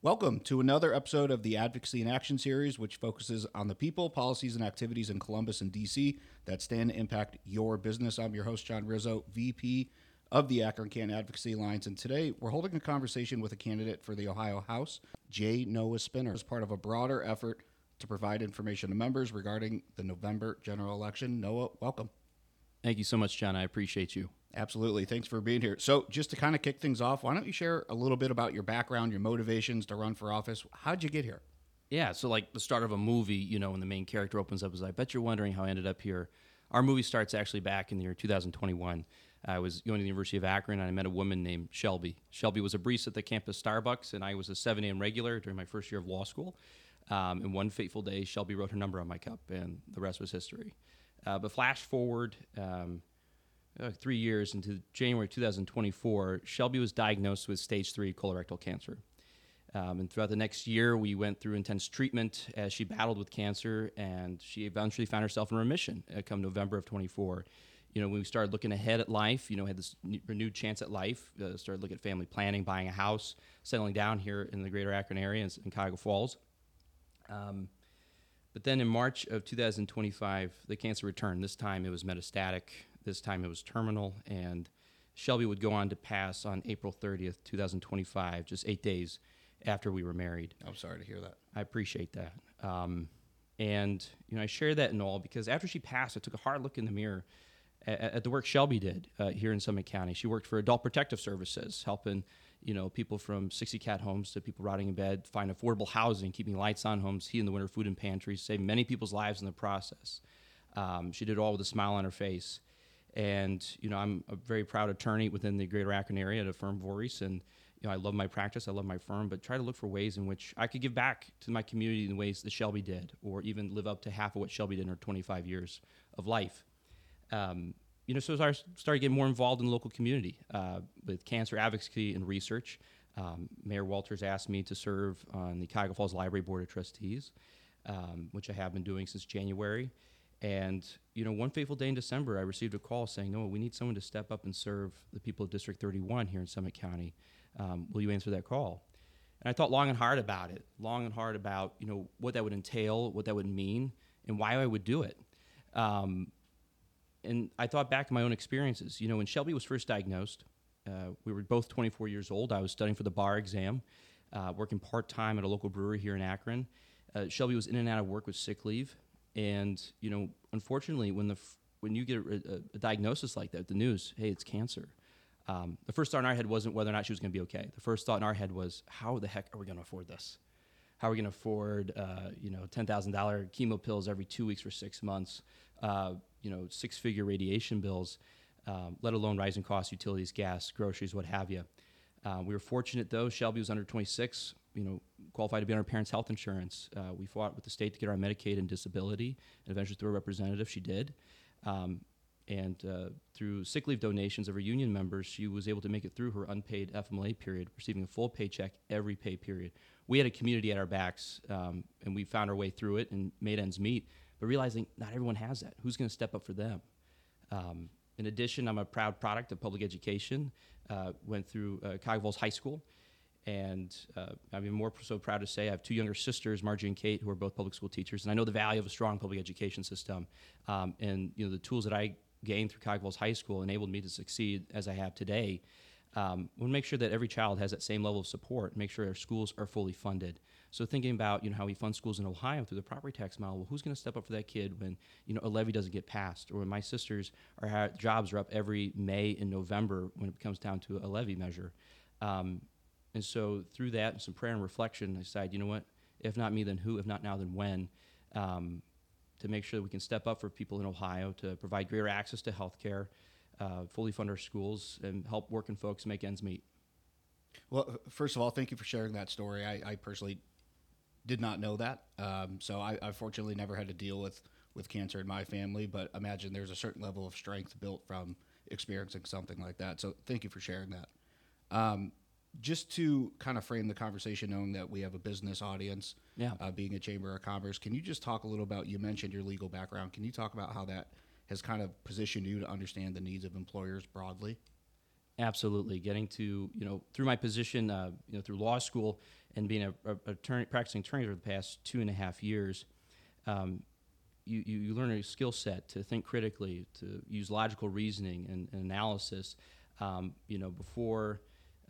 Welcome to another episode of the Advocacy in Action series, which focuses on the people, policies, and activities in Columbus and DC that stand to impact your business. I'm your host, John Rizzo, VP of the Akron-Canton Advocacy Alliance, and today we're holding a conversation with a candidate for the Ohio House, J. Noah Spinner, as part of a broader effort to provide information to members regarding the November general election. Noah, welcome. Thank you so much, John. I appreciate you. Absolutely. Thanks for being here. So just to kind of kick things off, why don't you share a little bit about your background, your motivations to run for office? How'd you get here? Yeah, so like the start of a movie, when the main character opens up is, I bet you're wondering how I ended up here. Our movie starts actually back in the year 2021. I was going to the University of Akron, and I met a woman named Shelby. Shelby was a barista at the campus Starbucks, and I was a 7 a.m. regular during my first year of law school. And one fateful day, Shelby wrote her number on my cup, and the rest was history. But flash forward 3 years into January 2024, Shelby was diagnosed with stage 3 colorectal cancer. And throughout the next year, we went through intense treatment as she battled with cancer, and she eventually found herself in remission come November of 24. When we started looking ahead at life, had this renewed chance at life, started looking at family planning, buying a house, settling down here in the greater Akron area in Cuyahoga Falls. But then in March of 2025, the cancer returned. This time it was metastatic. This time it was terminal. And Shelby would go on to pass on April 30th, 2025, just 8 days after we were married. I'm sorry to hear that. I appreciate that. I share that and all because after she passed, I took a hard look in the mirror at the work Shelby did here in Summit County. She worked for Adult Protective Services, helping people from 60 cat homes to people rotting in bed find affordable housing, keeping lights on homes, heating the winter food in pantries, saving many people's lives in the process. She did it all with a smile on her face. And, I'm a very proud attorney within the greater Akron area at a firm, Voorhees, and, I love my practice, I love my firm, but try to look for ways in which I could give back to my community in ways that Shelby did, or even live up to half of what Shelby did in her 25 years of life. So I started getting more involved in the local community with cancer advocacy and research. Mayor Walters asked me to serve on the Cuyahoga Falls Library Board of Trustees, which I have been doing since January. And, one fateful day in December, I received a call saying, "No, we need someone to step up and serve the people of District 31 here in Summit County. Will you answer that call?" And I thought long and hard about it, what that would entail, what that would mean, and why I would do it. And I thought back to my own experiences. When Shelby was first diagnosed, we were both 24 years old. I was studying for the bar exam, working part-time at a local brewery here in Akron. Shelby was in and out of work with sick leave. And, unfortunately, when you get a diagnosis like that, the news, hey, it's cancer, the first thought in our head wasn't whether or not she was going to be okay. The first thought in our head was, how the heck are we going to afford this? How are we going to afford, $10,000 chemo pills every 2 weeks for 6 months, six-figure radiation bills, let alone rising costs, utilities, gas, groceries, what have you. We were fortunate, though. Shelby was under 26, qualified to be on her parents' health insurance. We fought with the state to get our Medicaid and disability, and eventually through a representative, she did. Through sick leave donations of her union members, she was able to make it through her unpaid FMLA period, receiving a full paycheck every pay period. We had a community at our backs, and we found our way through it and made ends meet, but realizing not everyone has that. Who's going to step up for them? In addition, I'm a proud product of public education. Went through Cuyahoga Falls High School, and I'm even more so proud to say I have 2 younger sisters, Margie and Kate, who are both public school teachers, and I know the value of a strong public education system. The tools that I gained through Cuyahoga Falls High School enabled me to succeed as I have today. We'll make sure that every child has that same level of support, make sure our schools are fully funded. So thinking about how we fund schools in Ohio through the property tax model, well, who's going to step up for that kid when a levy doesn't get passed, or when my sisters jobs are up every May and November when it comes down to a levy measure. And so through that and some prayer and reflection, I decided, if not me, then who? If not now, then when? To make sure that we can step up for people in Ohio, to provide greater access to health care, fully fund our schools, and help working folks make ends meet. Well, first of all, thank you for sharing that story. I personally did not know that. So I fortunately never had to deal with cancer in my family, but imagine there's a certain level of strength built from experiencing something like that. So thank you for sharing that. Just to kind of frame the conversation, knowing that we have a business audience, being a Chamber of Commerce, can you just talk a little about, you mentioned your legal background, can you talk about how that has kind of positioned you to understand the needs of employers broadly? Absolutely. Getting to, through my position, through law school and being a attorney, practicing attorney for the past 2.5 years, um, you learn a skill set to think critically, to use logical reasoning and analysis, before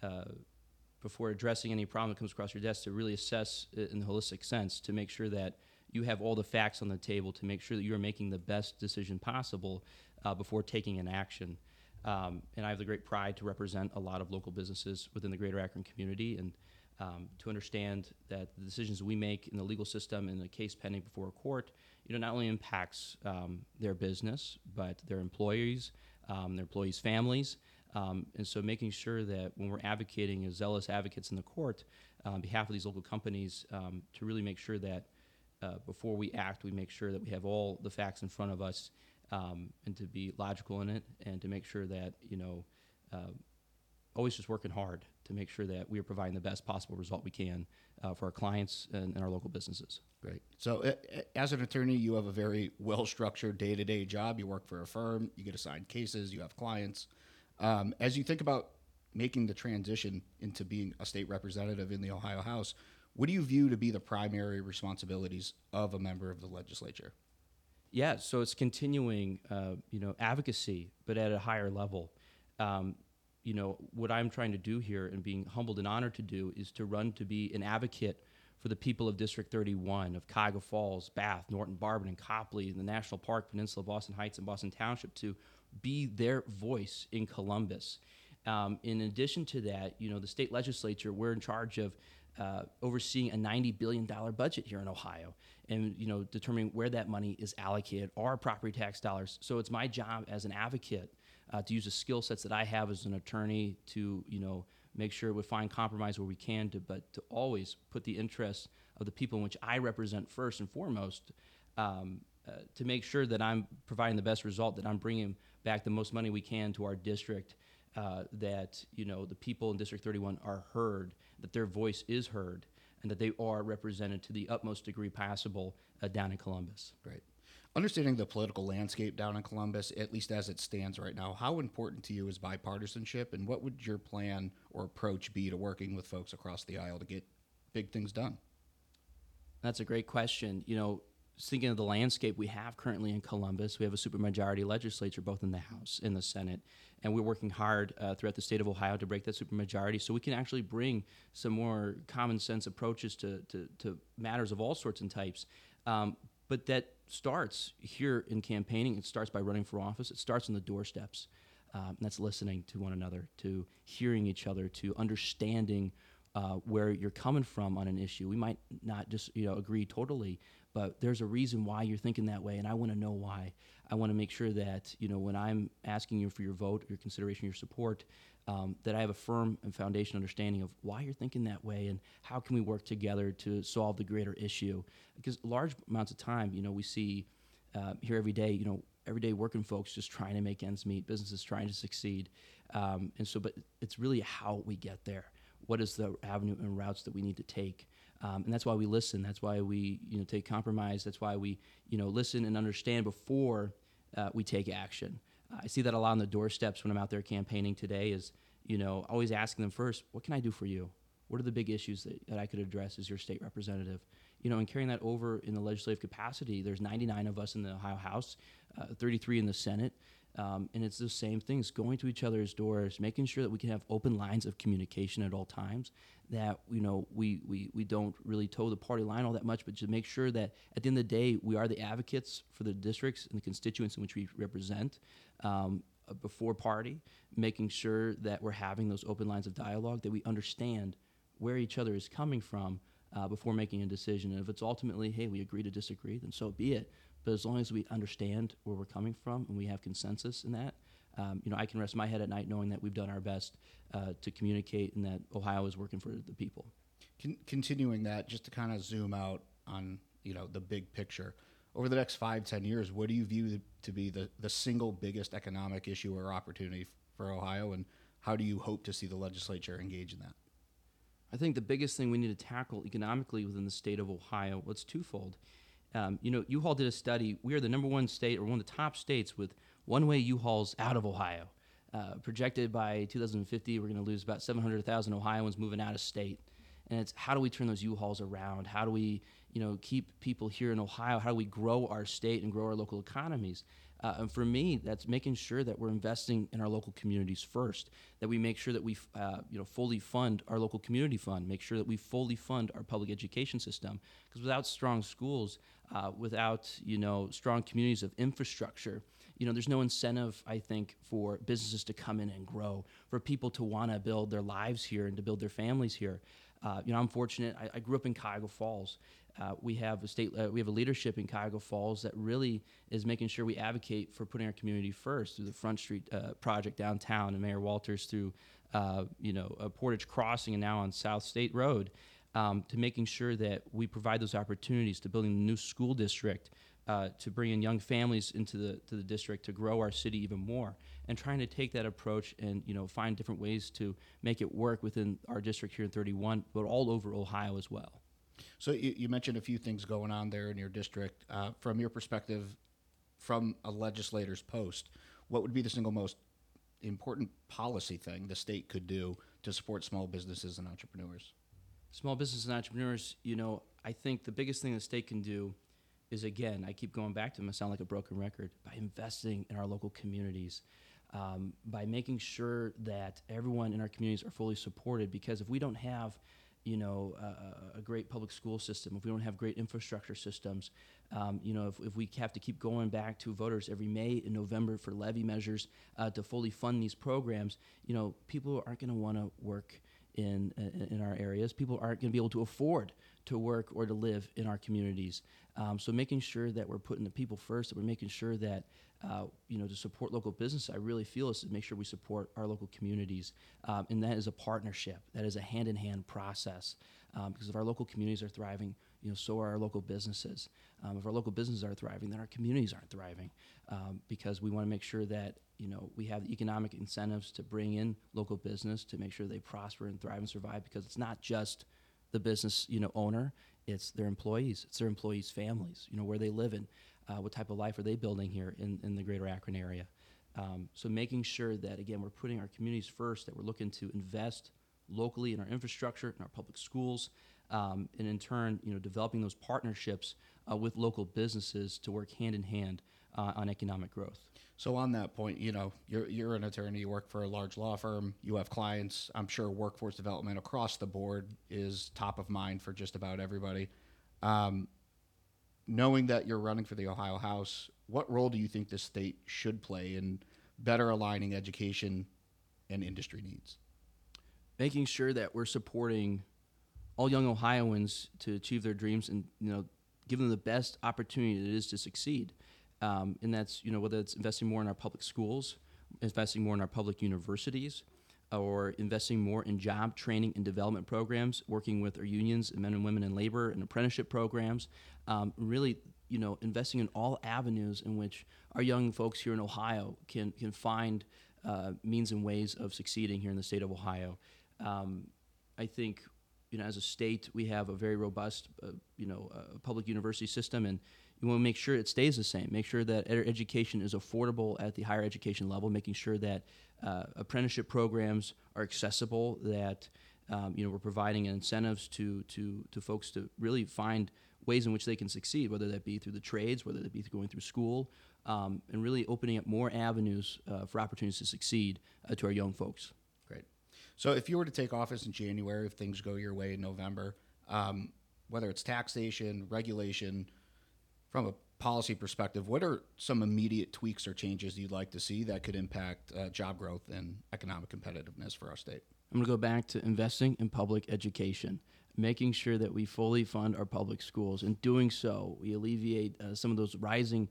before addressing any problem that comes across your desk, to really assess it in the holistic sense, to make sure that you have all the facts on the table, to make sure that you are making the best decision possible before taking an action. And I have the great pride to represent a lot of local businesses within the greater Akron community, and to understand that the decisions we make in the legal system in a case pending before a court, not only impacts their business, but their employees, families. And so making sure that when we're advocating as zealous advocates in the court on behalf of these local companies, to really make sure that before we act, we make sure that we have all the facts in front of us, and to be logical in it, and to make sure that, always just working hard to make sure that we are providing the best possible result we can for our clients and our local businesses. Great. So as an attorney, you have a very well-structured day-to-day job. You work for a firm, you get assigned cases, you have clients. As you think about making the transition into being a state representative in the Ohio House, what do you view to be the primary responsibilities of a member of the legislature? Yeah, so it's continuing, advocacy, but at a higher level. What I'm trying to do here and being humbled and honored to do is to run to be an advocate for the people of District 31, of Cuyahoga Falls, Bath, Norton, Barberton, and Copley, the National Park Peninsula, Boston Heights, and Boston Township, to be their voice in Columbus. In addition to that, the state legislature, we're in charge of overseeing a $90 billion budget here in Ohio, and determining where that money is allocated, our property tax dollars. So it's my job as an advocate to use the skill sets that I have as an attorney to make sure we find compromise where we can, but to always put the interests of the people in which I represent first and foremost, to make sure that I'm providing the best result, that I'm bringing back the most money we can to our district, that the people in District 31 are heard, that their voice is heard, and that they are represented to the utmost degree possible down in Columbus. Great. Understanding the political landscape down in Columbus, at least as it stands right now, how important to you is bipartisanship, and what would your plan or approach be to working with folks across the aisle to get big things done? That's a great question. Thinking of the landscape we have currently in Columbus, we have a supermajority legislature both in the House and the Senate, and we're working hard throughout the state of Ohio to break that supermajority so we can actually bring some more common sense approaches to matters of all sorts and types. But that starts here in campaigning. It starts by running for office. It starts on the doorsteps. And that's listening to one another, to hearing each other, to understanding where you're coming from on an issue. We might not just agree totally, but there's a reason why you're thinking that way, and I want to know why. I want to make sure that when I'm asking you for your vote, your consideration, your support, that I have a firm and foundation understanding of why you're thinking that way and how can we work together to solve the greater issue. Because large amounts of time, we see here every day working folks just trying to make ends meet, businesses trying to succeed. But it's really how we get there. What is the avenue and routes that we need to take? And that's why we listen. That's why we take compromise. That's why we listen and understand before we take action. I see that a lot on the doorsteps when I'm out there campaigning today is, always asking them first, what can I do for you? What are the big issues that I could address as your state representative? And carrying that over in the legislative capacity, there's 99 of us in the Ohio House, 33 in the Senate. And it's the same things, going to each other's doors, making sure that we can have open lines of communication at all times, that we don't really toe the party line all that much, but to make sure that at the end of the day, we are the advocates for the districts and the constituents in which we represent before party, making sure that we're having those open lines of dialogue, that we understand where each other is coming from before making a decision. And if it's ultimately, hey, we agree to disagree, then so be it. But as long as we understand where we're coming from and we have consensus in that, I can rest my head at night knowing that we've done our best to communicate and that Ohio is working for the people. Continuing that, just to kind of zoom out on the big picture, over the next 5-10 years, what do you view to be the single biggest economic issue or opportunity for Ohio, and how do you hope to see the legislature engage in that? I think the biggest thing we need to tackle economically within the state of Ohio, it's twofold. U-Haul did a study. We are the number one state, or one of the top states, with one-way U-Hauls out of Ohio. Projected by 2050, we're going to lose about 700,000 Ohioans moving out of state. And it's how do we turn those U-Hauls around? How do we, keep people here in Ohio? How do we grow our state and grow our local economies? And for me, that's making sure that we're investing in our local communities first, that we make sure that we, fully fund our local community fund, make sure that we fully fund our public education system. Because without strong schools, without, strong communities of infrastructure, there's no incentive, I think, for businesses to come in and grow, for people to want to build their lives here and to build their families here. I'm fortunate. I grew up in Cuyahoga Falls. We have a leadership in Cuyahoga Falls that really is making sure we advocate for putting our community first through the Front Street project downtown, and Mayor Walters through, Portage Crossing, and now on South State Road, to making sure that we provide those opportunities to building a new school district, to bring in young families into the district, to grow our city even more, and trying to take that approach and find different ways to make it work within our district here in 31, but all over Ohio as well. So you mentioned a few things going on there in your district. From your perspective, from a legislator's post, what would be the single most important policy thing the state could do to support small businesses and entrepreneurs? Small businesses and entrepreneurs, I think the biggest thing the state can do is, again, I keep going back to them, I sound like a broken record, by investing in our local communities, by making sure that everyone in our communities are fully supported. Because if we don't have a great public school system, if we don't have great infrastructure systems, if we have to keep going back to voters every May and November for levy measures to fully fund these programs, people aren't going to want to work in our areas. People aren't going to be able to afford to work or to live in our communities. So making sure that we're putting the people first, that we're making sure that, to support local business, I really feel is to make sure we support our local communities. And that is a partnership. That is a hand-in-hand process. Because if our local communities are thriving, so are our local businesses. If our local businesses are thriving, then our communities aren't thriving. Because we want to make sure that, we have the economic incentives to bring in local business, to make sure they prosper and thrive and survive, because it's not just the business, owner, it's their employees, it's their employees' families, where they live in, what type of life are they building here in the greater Akron area. So making sure that, again, we're putting our communities first, that we're looking to invest locally in our infrastructure, in our public schools, and in turn, developing those partnerships with local businesses to work hand in hand on economic growth. So on that point, you're an attorney, you work for a large law firm, you have clients. I'm sure workforce development across the board is top of mind for just about everybody. Knowing that you're running for the Ohio House, what role do you think the state should play in better aligning education and industry needs? Making sure that we're supporting all young Ohioans to achieve their dreams, and give them the best opportunity it is to succeed. And that's, whether it's investing more in our public schools, investing more in our public universities, or investing more in job training and development programs, working with our unions and men and women in labor and apprenticeship programs, really, investing in all avenues in which our young folks here in Ohio can find means and ways of succeeding here in the state of Ohio. I think, as a state, we have a very robust, public university system, and you want to make sure it stays the same. Make sure that education is affordable at the higher education level, making sure that apprenticeship programs are accessible, that we're providing incentives to folks to really find ways in which they can succeed, whether that be through the trades, whether that be through going through school, and really opening up more avenues for opportunities to succeed to our young folks. Great. So if you were to take office in January, if things go your way in November, whether it's taxation, regulation, from a policy perspective, what are some immediate tweaks or changes you'd like to see that could impact job growth and economic competitiveness for our state? I'm going to go back to investing in public education, making sure that we fully fund our public schools. In doing so, we alleviate some of those rising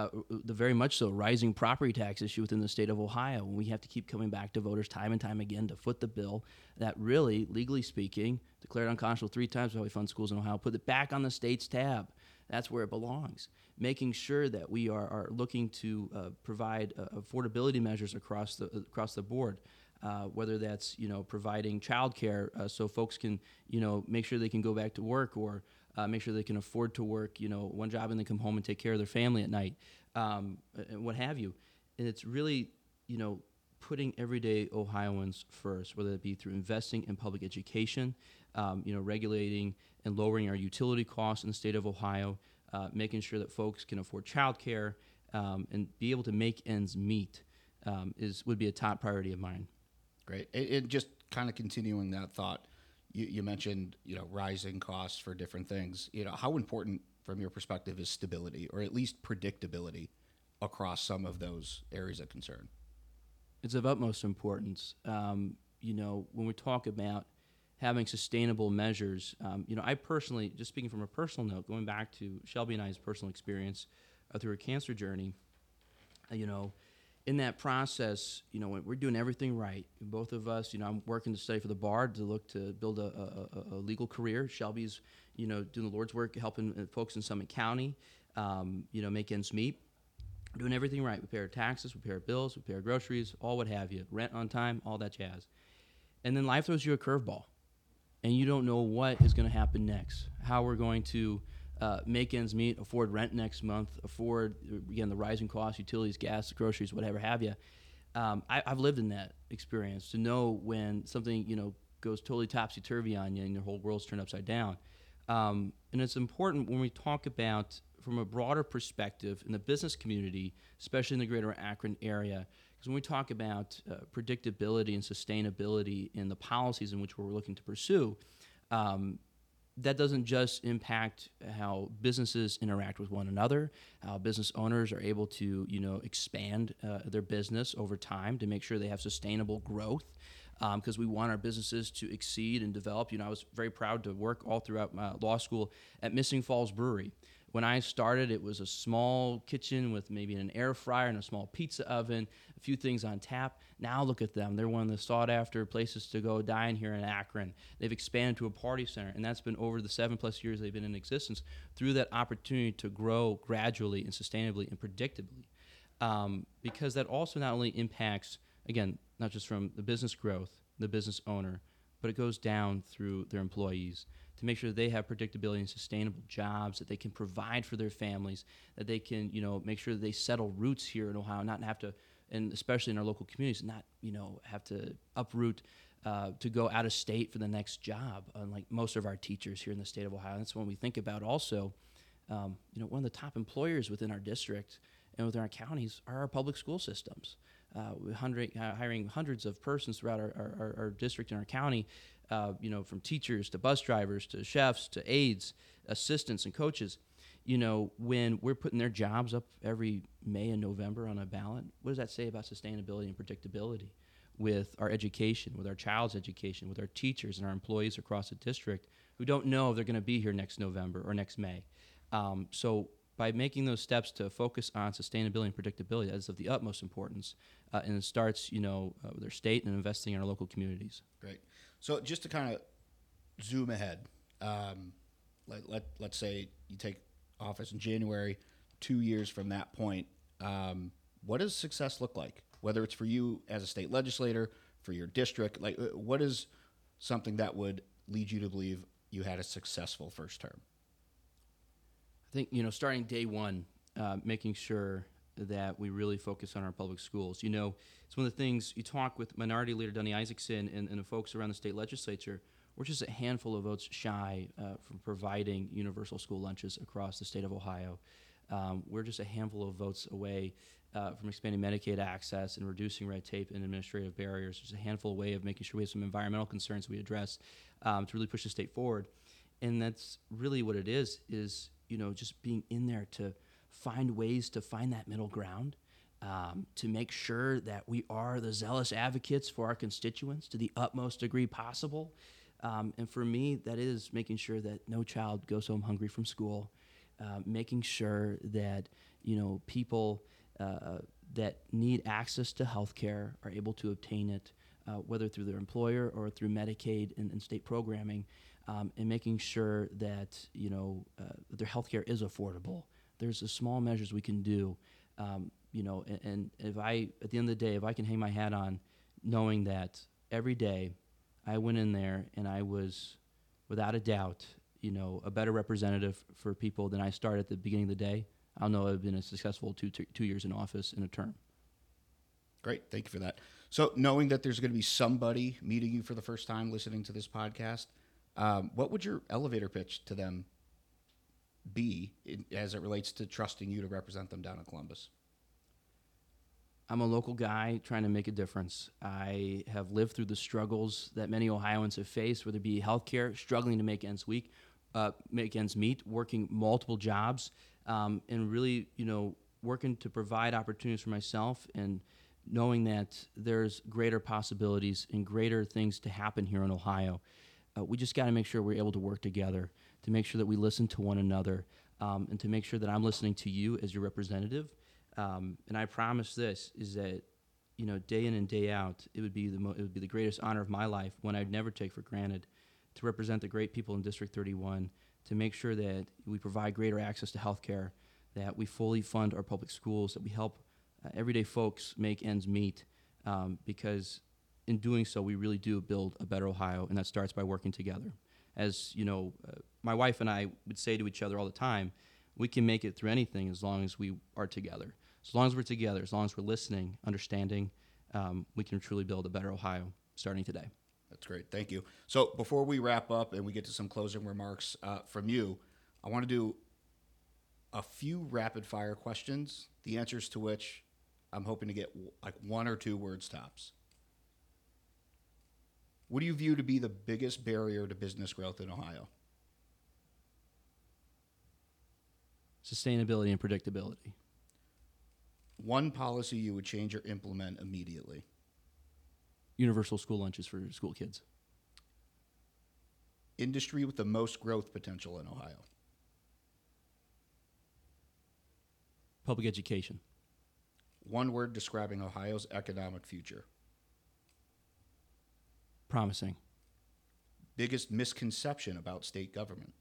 property tax issue within the state of Ohio. And we have to keep coming back to voters time and time again to foot the bill that really, legally speaking, declared unconscionable 3 times by how we fund schools in Ohio, put it back on the state's tab. That's where it belongs. Making sure that we are looking to provide affordability measures across the board, whether that's providing childcare so folks can make sure they can go back to work, or make sure they can afford to work one job and then come home and take care of their family at night, and what have you. And it's really putting everyday Ohioans first, whether it be through investing in public education, regulating and lowering our utility costs in the state of Ohio, making sure that folks can afford childcare, and be able to make ends meet would be a top priority of mine. Great. And just kind of continuing that thought, you mentioned, rising costs for different things. How important from your perspective is stability, or at least predictability, across some of those areas of concern? It's of utmost importance. When we talk about having sustainable measures, I personally, just speaking from a personal note, going back to Shelby and I's personal experience through her cancer journey, in that process, we're doing everything right. Both of us, I'm working to study for the bar to look to build a legal career. Shelby's, doing the Lord's work, helping folks in Summit County, make ends meet. We're doing everything right. We pay our taxes, we pay our bills, we pay our groceries, all what have you, rent on time, all that jazz. And then life throws you a curveball, and you don't know what is going to happen next, how we're going to make ends meet, afford rent next month, afford, again, the rising costs, utilities, gas, groceries, whatever have you. I've lived in that experience to know when something, goes totally topsy-turvy on you and your whole world's turned upside down. And it's important when we talk about, from a broader perspective in the business community, especially in the greater Akron area, because when we talk about predictability and sustainability in the policies in which we're looking to pursue, that doesn't just impact how businesses interact with one another, how business owners are able to, expand their business over time to make sure they have sustainable growth, because we want our businesses to exceed and develop. I was very proud to work all throughout my law school at Missing Falls Brewery. When I started, it was a small kitchen with maybe an air fryer and a small pizza oven, a few things on tap. Now look at them. They're one of the sought-after places to go dine here in Akron. They've expanded to a party center, and that's been over the 7+ years they've been in existence through that opportunity to grow gradually and sustainably and predictably. Because that also not only impacts, again, not just from the business growth, the business owner, but it goes down through their employees to make sure that they have predictability and sustainable jobs, that they can provide for their families, that they can, make sure that they settle roots here in Ohio, not have to, and especially in our local communities, not, have to uproot to go out of state for the next job, unlike most of our teachers here in the state of Ohio. That's when we think about also, one of the top employers within our district and within our counties are our public school systems. Hiring hundreds of persons throughout our district and our county, from teachers to bus drivers to chefs to aides, assistants, and coaches. When we're putting their jobs up every May and November on a ballot, what does that say about sustainability and predictability with our education, with our child's education, with our teachers and our employees across the district who don't know if they're going to be here next November or next May? So by making those steps to focus on sustainability and predictability, that is of the utmost importance, and it starts, with our state and investing in our local communities. Great. So just to kind of zoom ahead, let's say you take office in January, 2 years from that point, what does success look like? Whether it's for you as a state legislator, for your district, what is something that would lead you to believe you had a successful first term? I think, starting day one, making sure that we really focus on our public schools. It's one of the things you talk with Minority Leader Donnie Isaacson and the folks around the state legislature. We're just a handful of votes shy from providing universal school lunches across the state of Ohio. We're just a handful of votes away from expanding Medicaid access and reducing red tape and administrative barriers. Just a handful away of making sure we have some environmental concerns we address to really push the state forward. And that's really what it is, just being in there to find ways to find that middle ground, to make sure that we are the zealous advocates for our constituents to the utmost degree possible. And for me, that is making sure that no child goes home hungry from school, making sure that, people that need access to health care are able to obtain it, whether through their employer or through Medicaid and state programming, and making sure that, their health care is affordable. There's the small measures we can do, and if I, at the end of the day, if I can hang my hat on knowing that every day I went in there and I was, without a doubt, a better representative for people than I started at the beginning of the day, I'll know I've been a successful two years in office in a term. Great. Thank you for that. So, knowing that there's going to be somebody meeting you for the first time listening to this podcast, what would your elevator pitch to them be as it relates to trusting you to represent them down in Columbus? I'm a local guy trying to make a difference. I have lived through the struggles that many Ohioans have faced, whether it be healthcare, struggling to make make ends meet, working multiple jobs, and really, working to provide opportunities for myself and knowing that there's greater possibilities and greater things to happen here in Ohio. We just got to make sure we're able to work together, to make sure that we listen to one another, and to make sure that I'm listening to you as your representative. And I promise this is that, day in and day out, it would be the greatest honor of my life, one I'd never take for granted, to represent the great people in District 31, to make sure that we provide greater access to health care, that we fully fund our public schools, that we help everyday folks make ends meet, because in doing so, we really do build a better Ohio, and that starts by working together. As my wife and I would say to each other all the time, we can make it through anything as long as we are together. As long as we're together, as long as we're listening, understanding, we can truly build a better Ohio starting today. That's great. Thank you. So before we wrap up and we get to some closing remarks from you, I want to do a few rapid fire questions, the answers to which I'm hoping to get like 1 or 2 words tops. What do you view to be the biggest barrier to business growth in Ohio? Sustainability and predictability. One policy you would change or implement immediately. Universal school lunches for school kids. Industry with the most growth potential in Ohio. Public education. One word describing Ohio's economic future. Promising. Biggest misconception about state government.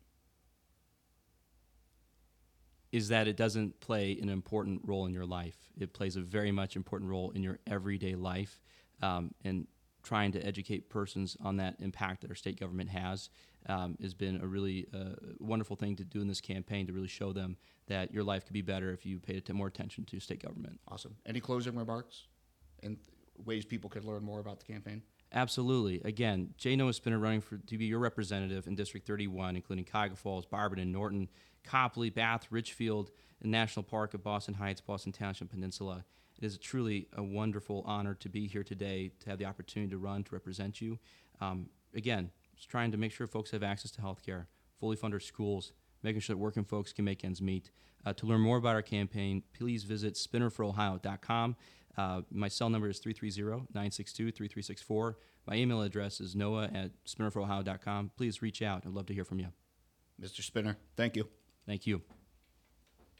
Is that it doesn't play an important role in your life. It plays a very much important role in your everyday life, and trying to educate persons on that impact that our state government has been a really wonderful thing to do in this campaign, to really show them that your life could be better if you paid more attention to state government. Awesome. Any closing remarks and ways people could learn more about the campaign? Absolutely. Again, J. Noah Spinner running to be your representative in District 31, including Cuyahoga Falls, Barberton, Norton, Copley, Bath, Richfield, and National Park of Boston Heights, Boston Township Peninsula. It is truly a wonderful honor to be here today, to have the opportunity to run, to represent you. Again, just trying to make sure folks have access to health care, fully fund our schools, making sure that working folks can make ends meet. To learn more about our campaign, please visit spinnerforohio.com. My cell number is 330-962-3364. My email address is noah@spinnerforohio.com. Please reach out. I'd love to hear from you. Mr. Spinner, thank you. Thank you.